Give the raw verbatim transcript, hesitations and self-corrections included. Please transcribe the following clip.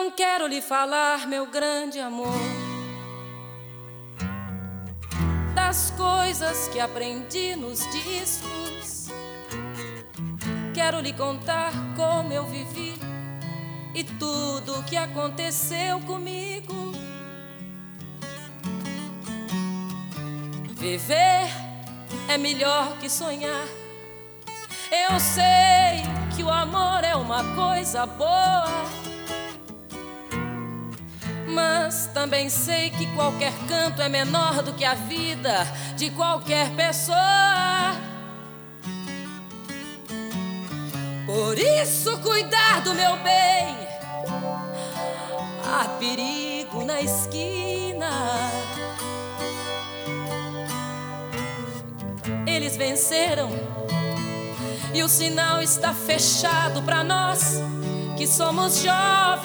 Não quero lhe falar, meu grande amor, das coisas que aprendi nos discos. Quero lhe contar como eu vivi e tudo o que aconteceu comigo. Viver é melhor que sonhar. Eu sei que o amor é uma coisa boa, mas também sei que qualquer canto é menor do que a vida de qualquer pessoa. Por isso, cuidar do meu bem. Há perigo na esquina. Eles venceram e o sinal está fechado para nós que somos jovens.